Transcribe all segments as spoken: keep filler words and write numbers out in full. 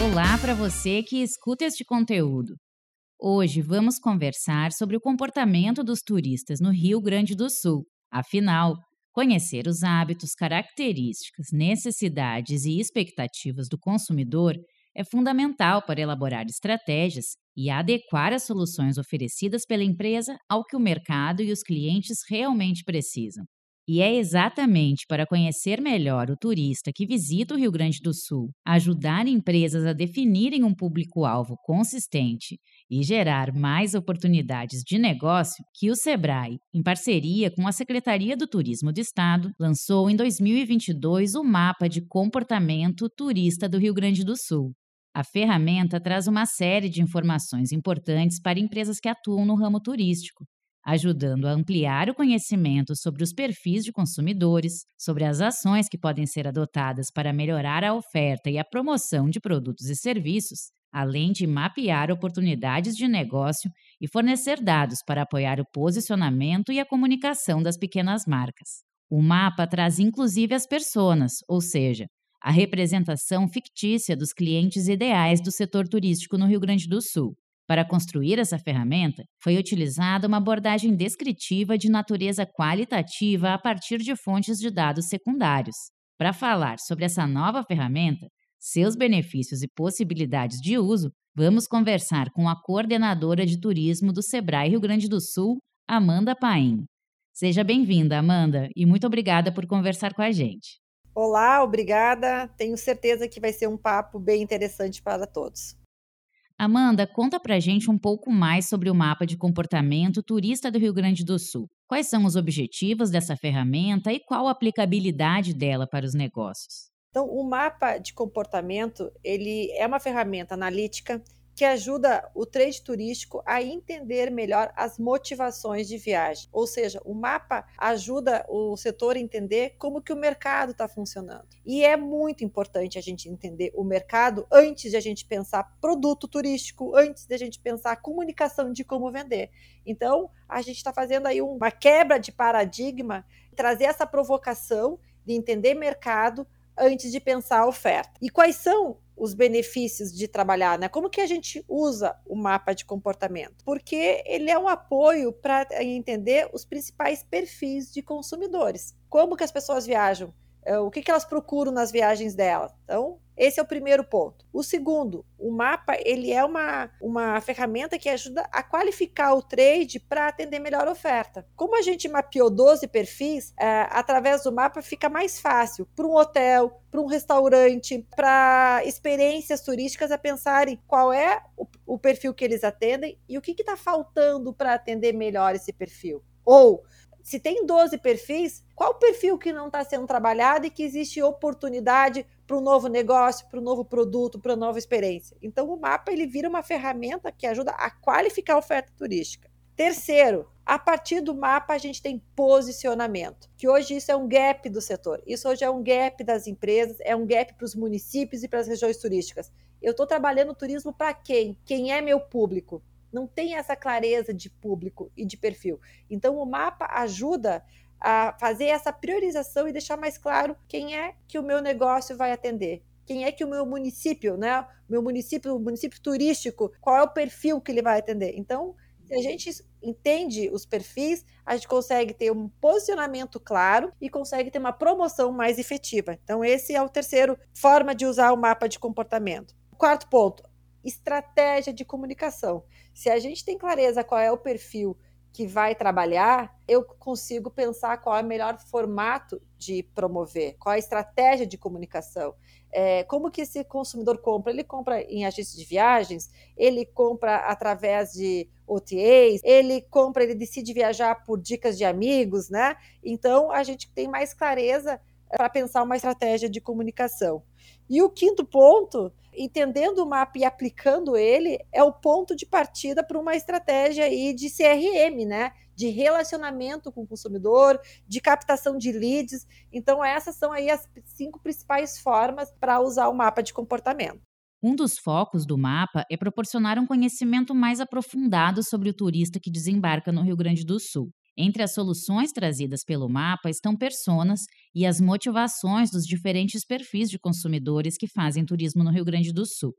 Olá para você que escuta este conteúdo. Hoje vamos conversar sobre o comportamento dos turistas no Rio Grande do Sul. Afinal, conhecer os hábitos, características, necessidades e expectativas do consumidor é fundamental para elaborar estratégias e adequar as soluções oferecidas pela empresa ao que o mercado e os clientes realmente precisam. E é exatamente para conhecer melhor o turista que visita o Rio Grande do Sul, ajudar empresas a definirem um público-alvo consistente e gerar mais oportunidades de negócio que o Sebrae, em parceria com a Secretaria do Turismo do Estado, lançou em dois mil e vinte e dois o Mapa de Comportamento Turista do Rio Grande do Sul. A ferramenta traz uma série de informações importantes para empresas que atuam no ramo turístico, ajudando a ampliar o conhecimento sobre os perfis de consumidores, sobre as ações que podem ser adotadas para melhorar a oferta e a promoção de produtos e serviços, além de mapear oportunidades de negócio e fornecer dados para apoiar o posicionamento e a comunicação das pequenas marcas. O mapa traz inclusive as personas, ou seja, a representação fictícia dos clientes ideais do setor turístico no Rio Grande do Sul. Para construir essa ferramenta, foi utilizada uma abordagem descritiva de natureza qualitativa a partir de fontes de dados secundários. Para falar sobre essa nova ferramenta, seus benefícios e possibilidades de uso, vamos conversar com a coordenadora de turismo do Sebrae Rio Grande do Sul, Amanda Paim. Seja bem-vinda, Amanda, e muito obrigada por conversar com a gente. Olá, obrigada. Tenho certeza que vai ser um papo bem interessante para todos. Amanda, conta pra gente um pouco mais sobre o mapa de comportamento turista do Rio Grande do Sul. Quais são os objetivos dessa ferramenta e qual a aplicabilidade dela para os negócios? Então, o mapa de comportamento, ele é uma ferramenta analítica que ajuda o trade turístico a entender melhor as motivações de viagem. Ou seja, o mapa ajuda o setor a entender como que o mercado está funcionando. E é muito importante a gente entender o mercado antes de a gente pensar produto turístico, antes de a gente pensar comunicação de como vender. Então, a gente está fazendo aí uma quebra de paradigma, trazer essa provocação de entender mercado antes de pensar a oferta. E quais são os benefícios de trabalhar, né? Como que a gente usa o mapa de comportamento? Porque ele é um apoio para entender os principais perfis de consumidores. Como que as pessoas viajam? O que que elas procuram nas viagens delas? Então, esse é o primeiro ponto. O segundo, o mapa, ele é uma, uma ferramenta que ajuda a qualificar o trade para atender melhor a oferta. Como a gente mapeou doze perfis, é, através do mapa fica mais fácil para um hotel, para um restaurante, para experiências turísticas a pensarem qual é o, o perfil que eles atendem e o que está faltando para atender melhor esse perfil. Ou, se tem doze perfis, qual o perfil que não está sendo trabalhado e que existe oportunidade para um novo negócio, para um novo produto, para uma nova experiência? Então, o mapa ele vira uma ferramenta que ajuda a qualificar a oferta turística. Terceiro, a partir do mapa a gente tem posicionamento, que hoje isso é um gap do setor. Isso hoje é um gap das empresas, é um gap para os municípios e para as regiões turísticas. Eu estou trabalhando turismo para quem? Quem é meu público? Não tem essa clareza de público e de perfil. Então, o mapa ajuda a fazer essa priorização e deixar mais claro quem é que o meu negócio vai atender. Quem é que o meu município, né? O meu município, o município turístico, qual é o perfil que ele vai atender? Então, se a gente entende os perfis, a gente consegue ter um posicionamento claro e consegue ter uma promoção mais efetiva. Então, esse é o terceiro forma de usar o mapa de comportamento. Quarto ponto, estratégia de comunicação. Se a gente tem clareza qual é o perfil que vai trabalhar, eu consigo pensar qual é o melhor formato de promover, qual é a estratégia de comunicação. É, como que esse consumidor compra? Ele compra em agências de viagens, ele compra através de O T As, ele compra, ele decide viajar por dicas de amigos, né? Então, a gente tem mais clareza para pensar uma estratégia de comunicação. E o quinto ponto, entendendo o mapa e aplicando ele, é o ponto de partida para uma estratégia aí de C R M, né? De relacionamento com o consumidor, de captação de leads. Então, essas são aí as cinco principais formas para usar o mapa de comportamento. Um dos focos do mapa é proporcionar um conhecimento mais aprofundado sobre o turista que desembarca no Rio Grande do Sul. Entre as soluções trazidas pelo mapa estão personas e as motivações dos diferentes perfis de consumidores que fazem turismo no Rio Grande do Sul.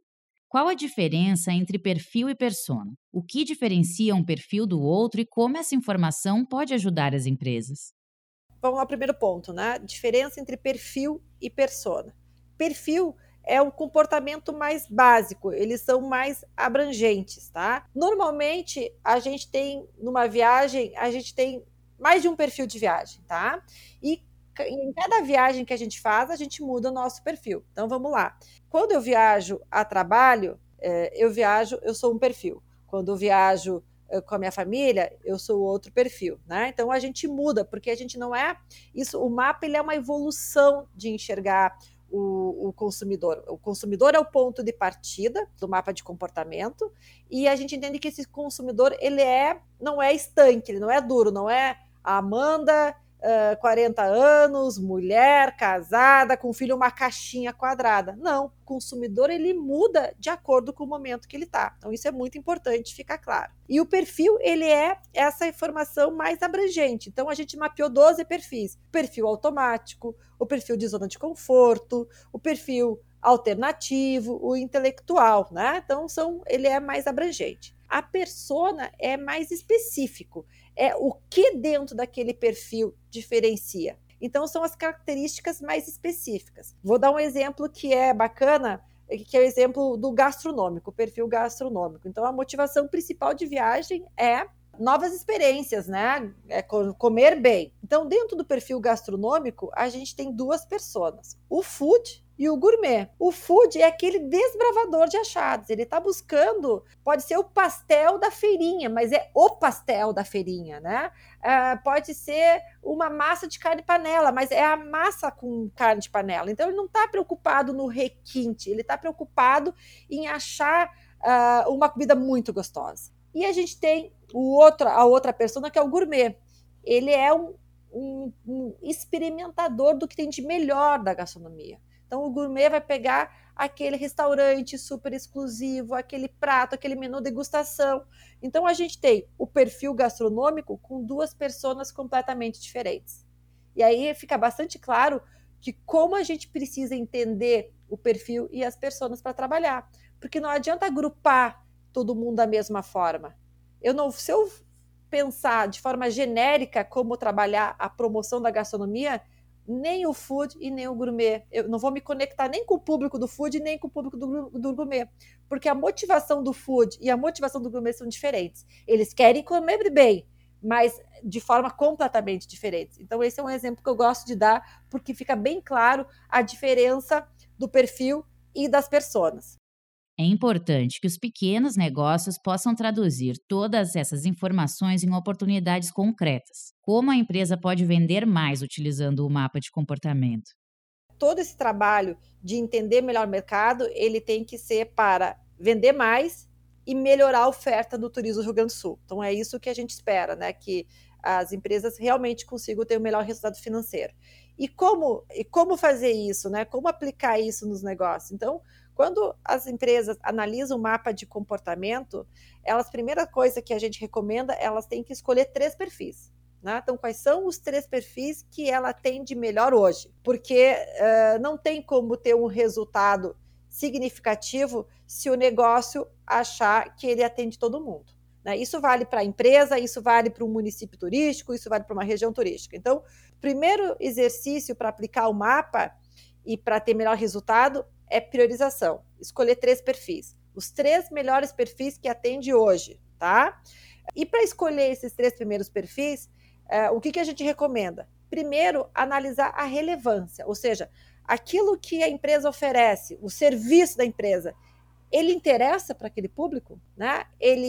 Qual a diferença entre perfil e persona? O que diferencia um perfil do outro e como essa informação pode ajudar as empresas? Vamos ao primeiro ponto, né? Diferença entre perfil e persona. Perfil é o comportamento mais básico, eles são mais abrangentes, tá? Normalmente, a gente tem, numa viagem, a gente tem mais de um perfil de viagem, tá? E em cada viagem que a gente faz, a gente muda o nosso perfil. Então, vamos lá. Quando eu viajo a trabalho, eu viajo, eu sou um perfil. Quando eu viajo com a minha família, eu sou outro perfil, né? Então a gente muda, porque a gente não é isso. O mapa ele é uma evolução de enxergar o, o consumidor. O consumidor é o ponto de partida do mapa de comportamento, e a gente entende que esse consumidor ele é, não é estanque, ele não é duro, não é a Amanda, Uh, quarenta anos, mulher, casada, com filho, uma caixinha quadrada. Não, o consumidor ele muda de acordo com o momento que ele está. Então isso é muito importante ficar claro. E o perfil ele é essa informação mais abrangente. Então a gente mapeou doze perfis. O perfil automático, o perfil de zona de conforto, o perfil alternativo, o intelectual, né? Então são, ele é mais abrangente. A persona é mais específico, é o que dentro daquele perfil diferencia. Então são as características mais específicas. Vou dar um exemplo que é bacana, que é o exemplo do gastronômico, o perfil gastronômico. Então a motivação principal de viagem é novas experiências, né? É comer bem. Então dentro do perfil gastronômico a gente tem duas personas, o food e o gourmet. O food é aquele desbravador de achados. Ele está buscando, pode ser o pastel da feirinha, mas é o pastel da feirinha, né? Uh, pode ser uma massa de carne de panela, mas é a massa com carne de panela. Então ele não está preocupado no requinte, ele está preocupado em achar uh, uma comida muito gostosa. E a gente tem o outro, a outra pessoa que é o gourmet. Ele é um, um, um experimentador do que tem de melhor da gastronomia. Então, o gourmet vai pegar aquele restaurante super exclusivo, aquele prato, aquele menu degustação. Então, a gente tem o perfil gastronômico com duas pessoas completamente diferentes. E aí fica bastante claro que como a gente precisa entender o perfil e as pessoas para trabalhar. Porque não adianta agrupar todo mundo da mesma forma. Eu não, se eu pensar de forma genérica como trabalhar a promoção da gastronomia, nem o food e nem o gourmet. Eu não vou me conectar nem com o público do food, nem com o público do, do gourmet, porque a motivação do food e a motivação do gourmet são diferentes. Eles querem comer bem, mas de forma completamente diferente. Então esse é um exemplo que eu gosto de dar, porque fica bem claro a diferença do perfil e das pessoas. É importante que os pequenos negócios possam traduzir todas essas informações em oportunidades concretas. Como a empresa pode vender mais utilizando o mapa de comportamento? Todo esse trabalho de entender melhor o mercado, ele tem que ser para vender mais e melhorar a oferta do turismo do Rio Grande do Sul. Então é isso que a gente espera, né? Que as empresas realmente consigam ter o melhor resultado financeiro. E como, e como fazer isso, né? Como aplicar isso nos negócios? Então, quando as empresas analisam o mapa de comportamento, elas, a primeira coisa que a gente recomenda, elas têm que escolher três perfis. Né? Então, quais são os três perfis que ela tem de melhor hoje? Porque uh, não tem como ter um resultado significativo se o negócio achar que ele atende todo mundo. Né? Isso vale para a empresa, isso vale para um município turístico, isso vale para uma região turística. Então, o primeiro exercício para aplicar o mapa e para ter melhor resultado é priorização. Escolher três perfis. Os três melhores perfis que atende hoje, tá? E para escolher esses três primeiros perfis, uh, o que, que a gente recomenda? Primeiro, analisar a relevância, ou seja, aquilo que a empresa oferece, o serviço da empresa, ele interessa para aquele público, né? Ele,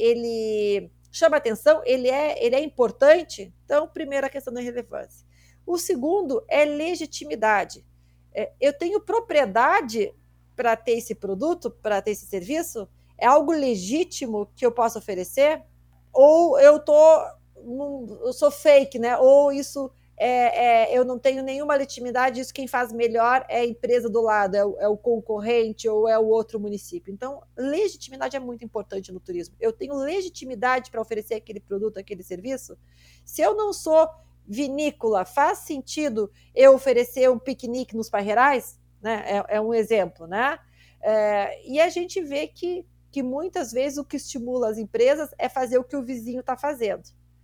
ele chama atenção, ele é, ele é importante. Então, primeiro, a questão da relevância. O segundo é legitimidade. É, eu tenho propriedade para ter esse produto, para ter esse serviço? É algo legítimo que eu posso oferecer? Ou eu tô, eu sou fake, né? Ou isso é, é, eu não tenho nenhuma legitimidade, isso quem faz melhor é a empresa do lado, é o, é o concorrente ou é o outro município. Então, legitimidade é muito importante no turismo. Eu tenho legitimidade para oferecer aquele produto, aquele serviço? Se eu não sou vinícola, faz sentido eu oferecer um piquenique nos Parreirais? Né? É, é um exemplo, né? É, e a gente vê que, que muitas vezes o que estimula as empresas é fazer o que o vizinho está fazendo.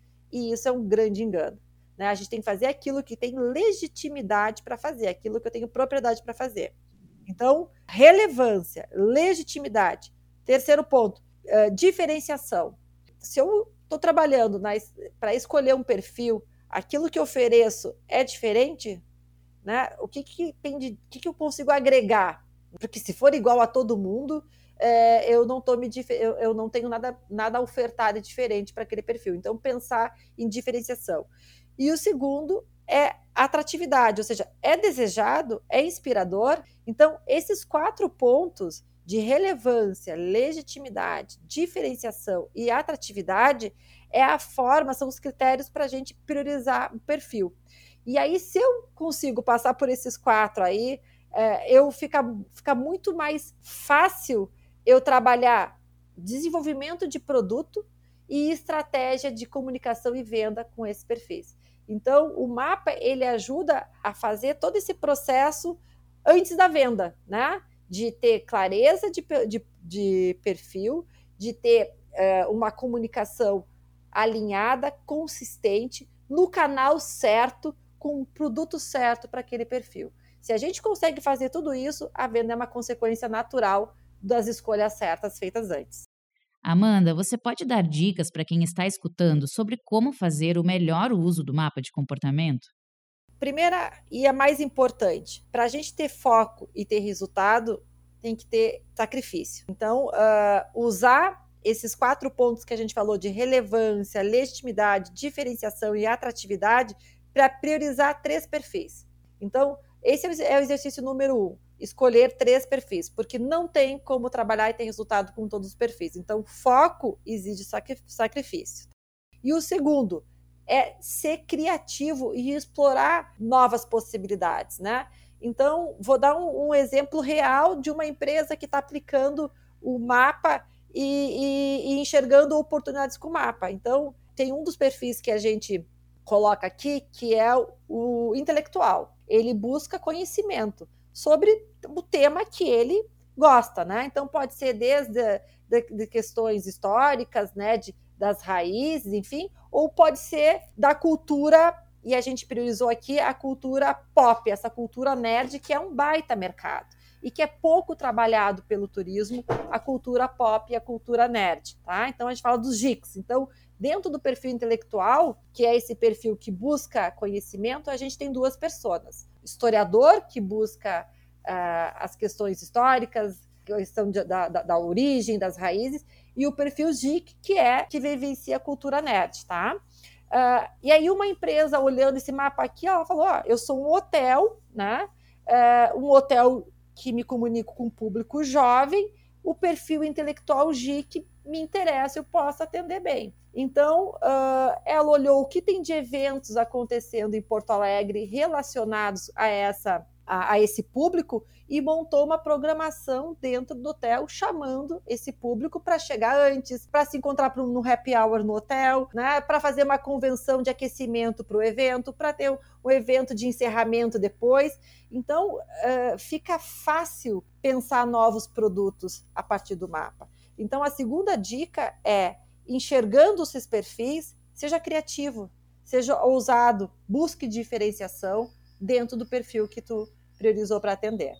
E isso é um grande engano. Né? A gente tem que fazer aquilo que tem legitimidade para fazer, aquilo que eu tenho propriedade para fazer. Então, relevância, legitimidade. Terceiro ponto, uh, diferenciação. Se eu estou trabalhando para escolher um perfil, aquilo que eu ofereço é diferente, né? O que, que, tem de, o que, que eu consigo agregar? Porque se for igual a todo mundo, é, eu, não tô me, eu, eu não tenho nada, nada a ofertar de diferente para aquele perfil. Então, pensar em diferenciação. E o segundo é atratividade, ou seja, é desejado, é inspirador. Então, esses quatro pontos de relevância, legitimidade, diferenciação e atratividade é a forma, são os critérios para a gente priorizar o perfil. E aí, se eu consigo passar por esses quatro aí, é, eu fica, fica muito mais fácil eu trabalhar desenvolvimento de produto e estratégia de comunicação e venda com esses perfis. Então, o mapa ele ajuda a fazer todo esse processo antes da venda, né? De ter clareza de, de, de perfil, de ter é, uma comunicação alinhada, consistente, no canal certo, com o produto certo para aquele perfil. Se a gente consegue fazer tudo isso, a venda é uma consequência natural das escolhas certas feitas antes. Amanda, você pode dar dicas para quem está escutando sobre como fazer o melhor uso do mapa de comportamento? Primeira e a mais importante, para a gente ter foco e ter resultado, tem que ter sacrifício. Então, uh, usar esses quatro pontos que a gente falou de relevância, legitimidade, diferenciação e atratividade para priorizar três perfis. Então, esse é o exercício número um, escolher três perfis, porque não tem como trabalhar e ter resultado com todos os perfis. Então, foco exige sacrifício. E o segundo é ser criativo e explorar novas possibilidades, né? Então, vou dar um, um exemplo real de uma empresa que está aplicando o mapa e, e, e enxergando oportunidades com o mapa. Então, tem um dos perfis que a gente coloca aqui, que é o, o intelectual. Ele busca conhecimento sobre o tema que ele gosta, né? Então, pode ser desde de, de questões históricas, né? De, das raízes, enfim, ou pode ser da cultura, e a gente priorizou aqui a cultura pop, essa cultura nerd, que é um baita mercado, e que é pouco trabalhado pelo turismo, a cultura pop e a cultura nerd, tá? Então, a gente fala dos geeks. Então, dentro do perfil intelectual, que é esse perfil que busca conhecimento, a gente tem duas personas. Historiador, que busca uh, as questões históricas, questão de, da, da, da origem, das raízes, e o perfil geek, que é que vivencia a cultura nerd, tá? Uh, e aí uma empresa olhando esse mapa aqui, ela falou, ó, eu sou um hotel, né? Uh, um hotel que me comunico com o público jovem, o perfil intelectual geek me interessa, eu posso atender bem. Então, uh, ela olhou o que tem de eventos acontecendo em Porto Alegre relacionados a, essa, a, a esse público e montou uma programação dentro do hotel, chamando esse público para chegar antes, para se encontrar no happy hour no hotel, né, para fazer uma convenção de aquecimento para o evento, para ter um, um evento de encerramento depois. Então, uh, fica fácil pensar novos produtos a partir do mapa. Então, a segunda dica é, enxergando esses perfis, seja criativo, seja ousado, busque diferenciação dentro do perfil que tu priorizou para atender.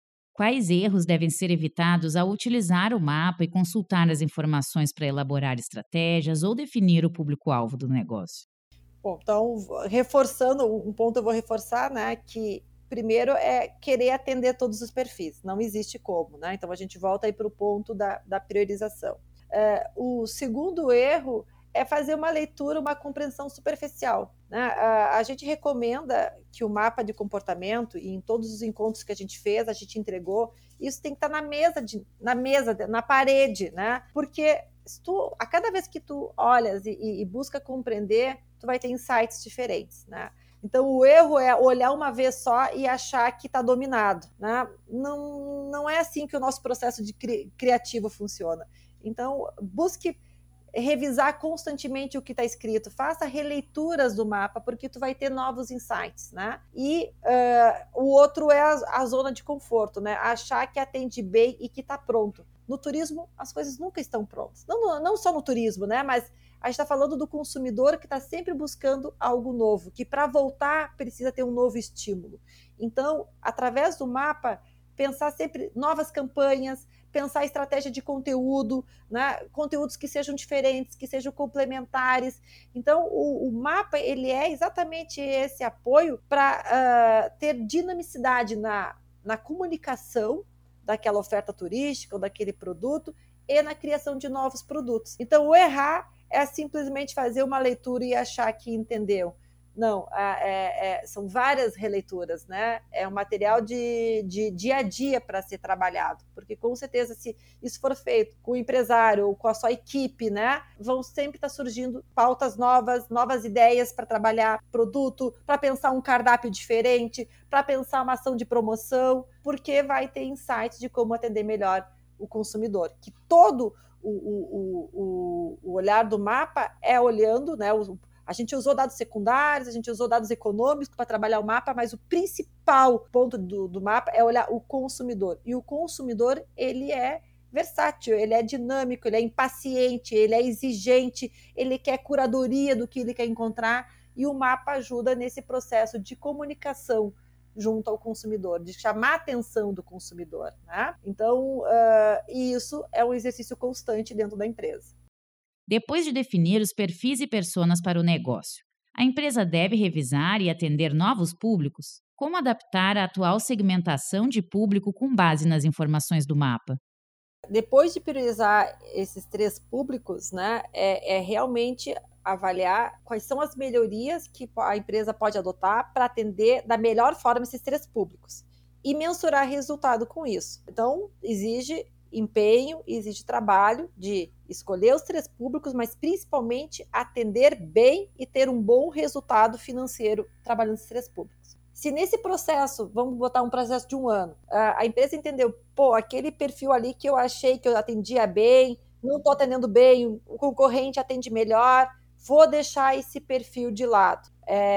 Quais erros devem ser evitados ao utilizar o mapa e consultar as informações para elaborar estratégias ou definir o público-alvo do negócio? Bom, então, reforçando, um ponto eu vou reforçar, né, que primeiro é querer atender todos os perfis, não existe como, né? Então a gente volta aí para o ponto da, da priorização. É, o segundo erro é fazer uma leitura, uma compreensão superficial, né? A, a gente recomenda que o mapa de comportamento, e em todos os encontros que a gente fez, a gente entregou, isso tem que estar na mesa, de, na mesa, na parede, né? Porque se tu, a cada vez que tu olhas e, e, e busca compreender, tu vai ter insights diferentes, né? Então, o erro é olhar uma vez só e achar que está dominado, né? Não, não é assim que o nosso processo de cri- criativo funciona. Então, busque revisar constantemente o que está escrito, faça releituras do mapa, porque tu vai ter novos insights, né? E uh, o outro é a, a zona de conforto, né? Achar que atende bem e que está pronto. No turismo, as coisas nunca estão prontas. Não, não só no turismo, né? Mas a gente está falando do consumidor que está sempre buscando algo novo, que para voltar precisa ter um novo estímulo. Então, através do mapa, pensar sempre novas campanhas, pensar estratégia de conteúdo, né? Conteúdos que sejam diferentes, que sejam complementares. Então, o, o mapa ele é exatamente esse apoio para uh, ter dinamicidade na, na comunicação daquela oferta turística ou daquele produto e na criação de novos produtos. Então, o errar é simplesmente fazer uma leitura e achar que entendeu. Não, é, é, são várias releituras, né? É um material de, de dia a dia para ser trabalhado, porque com certeza se isso for feito com o empresário ou com a sua equipe, né? Vão sempre estar surgindo pautas novas, novas ideias para trabalhar produto, para pensar um cardápio diferente, para pensar uma ação de promoção, porque vai ter insights de como atender melhor o consumidor, que todo o, o, o, o olhar do mapa é olhando, né? O, A gente usou dados secundários, a gente usou dados econômicos para trabalhar o mapa, mas o principal ponto do, do mapa é olhar o consumidor. E o consumidor, ele é versátil, ele é dinâmico, ele é impaciente, ele é exigente, ele quer curadoria do que ele quer encontrar, e o mapa ajuda nesse processo de comunicação junto ao consumidor, de chamar a atenção do consumidor, né? Então, uh, isso é um exercício constante dentro da empresa. Depois de definir os perfis e personas para o negócio, a empresa deve revisar e atender novos públicos? Como adaptar a atual segmentação de público com base nas informações do mapa? Depois de priorizar esses três públicos, né, é, é realmente avaliar quais são as melhorias que a empresa pode adotar para atender da melhor forma esses três públicos e mensurar resultado com isso. Então, exige empenho, exige trabalho de escolher os três públicos, mas principalmente atender bem e ter um bom resultado financeiro trabalhando esses três públicos. Se nesse processo, vamos botar um processo de um ano, a empresa entendeu, pô, aquele perfil ali que eu achei que eu atendia bem, não estou atendendo bem, o concorrente atende melhor, vou deixar esse perfil de lado.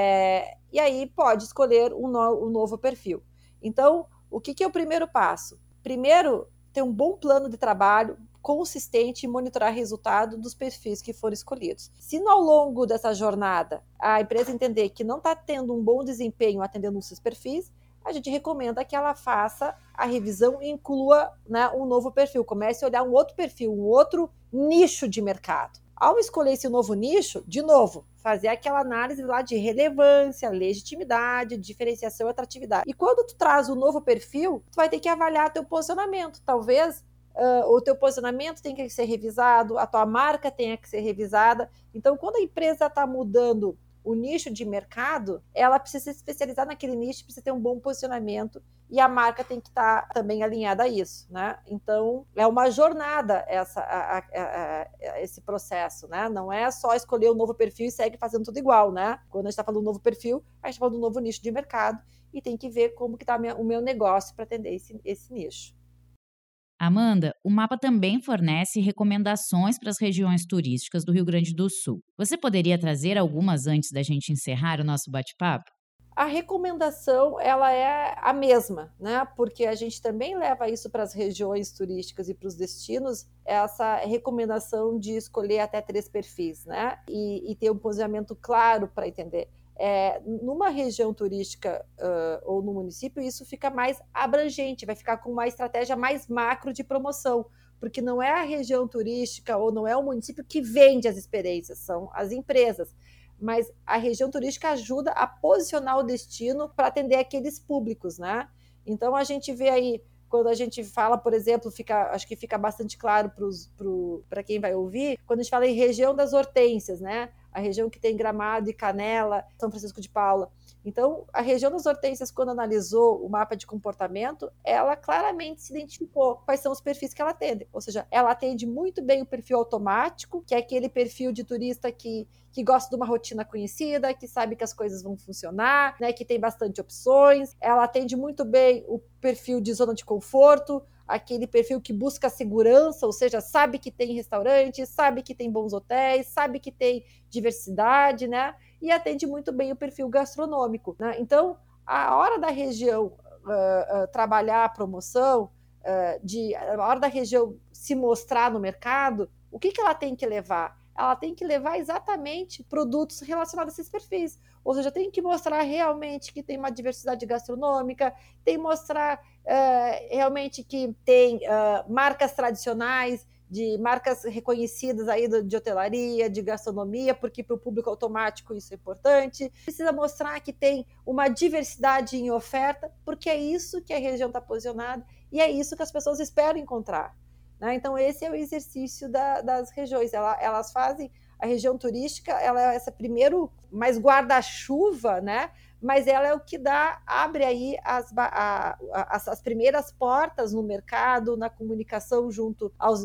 É, e aí pode escolher um, no, um novo perfil. Então, o que, que é o primeiro passo? Primeiro, ter um bom plano de trabalho consistente e monitorar resultado dos perfis que foram escolhidos. Se ao longo dessa jornada a empresa entender que não está tendo um bom desempenho atendendo os seus perfis, a gente recomenda que ela faça a revisão e inclua, né, um novo perfil, comece a olhar um outro perfil, um outro nicho de mercado. Ao escolher esse novo nicho, de novo, fazer aquela análise lá de relevância, legitimidade, diferenciação e atratividade. E quando tu traz o novo perfil, tu vai ter que avaliar teu posicionamento. Talvez uh, o teu posicionamento tenha que ser revisado, a tua marca tenha que ser revisada. Então, quando a empresa está mudando o nicho de mercado, ela precisa se especializar naquele nicho, precisa ter um bom posicionamento e a marca tem que estar também alinhada a isso, né? Então, é uma jornada essa, a, a, a, a, esse processo, né? Não é só escolher um novo perfil e segue fazendo tudo igual, né? Quando a gente está falando de um novo perfil, a gente está falando de um novo nicho de mercado e tem que ver como que está o meu negócio para atender esse, esse nicho. Amanda, o mapa também fornece recomendações para as regiões turísticas do Rio Grande do Sul. Você poderia trazer algumas antes da gente encerrar o nosso bate-papo? A recomendação ela é a mesma, né? Porque a gente também leva isso para as regiões turísticas e para os destinos, essa recomendação de escolher até três perfis, né? E, e ter um posicionamento claro para entender. É, numa região turística uh, ou no município, isso fica mais abrangente, vai ficar com uma estratégia mais macro de promoção, porque não é a região turística ou não é o município que vende as experiências, são as empresas. Mas a região turística ajuda a posicionar o destino para atender aqueles públicos, né? Então a gente vê aí, quando a gente fala, por exemplo, fica, acho que fica bastante claro para quem vai ouvir, quando a gente fala em região das hortênsias, né? A região que tem Gramado e Canela, São Francisco de Paula. Então, a região das hortênsias, quando analisou o mapa de comportamento, ela claramente se identificou quais são os perfis que ela atende. Ou seja, ela atende muito bem o perfil automático, que é aquele perfil de turista que, que gosta de uma rotina conhecida, que sabe que as coisas vão funcionar, né, que tem bastante opções. Ela atende muito bem o perfil de zona de conforto, aquele perfil que busca segurança, ou seja, sabe que tem restaurante, sabe que tem bons hotéis, sabe que tem diversidade, né? E atende muito bem o perfil gastronômico, né? Então, a hora da região uh, uh, trabalhar a promoção, uh, de, a hora da região se mostrar no mercado, o que, que ela tem que levar? Ela tem que levar exatamente produtos relacionados a esses perfis. Ou seja, tem que mostrar realmente que tem uma diversidade gastronômica, tem que mostrar uh, realmente que tem uh, marcas tradicionais, de marcas reconhecidas aí de hotelaria, de gastronomia, porque para o público automático isso é importante. Precisa mostrar que tem uma diversidade em oferta, porque é isso que a região está posicionada e é isso que as pessoas esperam encontrar. Né? Então, esse é o exercício da, das regiões. Ela, elas fazem a região turística, ela é essa primeiro mais guarda-chuva, né? Mas ela é o que dá, abre aí as, a, as, as primeiras portas no mercado, na comunicação junto aos,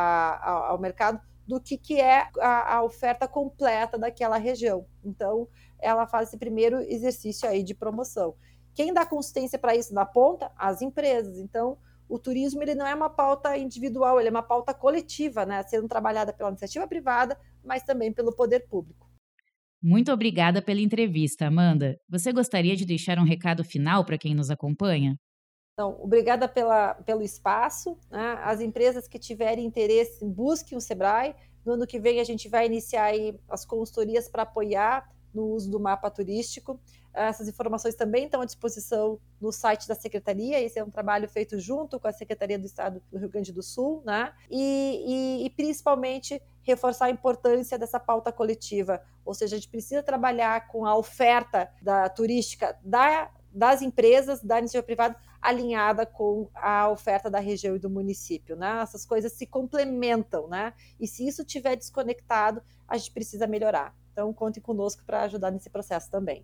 a, ao mercado, do que, que é a, a oferta completa daquela região. Então, ela faz esse primeiro exercício aí de promoção. Quem dá consistência para isso na ponta? As empresas. Então, o turismo ele não é uma pauta individual, ele é uma pauta coletiva, né? Sendo trabalhada pela iniciativa privada, mas também pelo poder público. Muito obrigada pela entrevista, Amanda. Você gostaria de deixar um recado final para quem nos acompanha? Então, obrigada pela, pelo espaço. Né? As empresas que tiverem interesse, busquem o Sebrae. No ano que vem, a gente vai iniciar aí as consultorias para apoiar no uso do mapa turístico. Essas informações também estão à disposição no site da Secretaria. Esse é um trabalho feito junto com a Secretaria do Estado do Rio Grande do Sul, né? E, e, e principalmente reforçar a importância dessa pauta coletiva. Ou seja, a gente precisa trabalhar com a oferta da turística da, das empresas, da iniciativa privada, alinhada com a oferta da região e do município, né? Essas coisas se complementam, né? E se isso estiver desconectado, a gente precisa melhorar. Então, conte conosco para ajudar nesse processo também.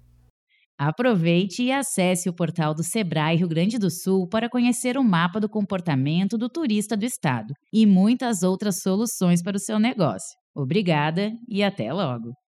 Aproveite e acesse o portal do Sebrae Rio Grande do Sul para conhecer o mapa do comportamento do turista do estado e muitas outras soluções para o seu negócio. Obrigada e até logo!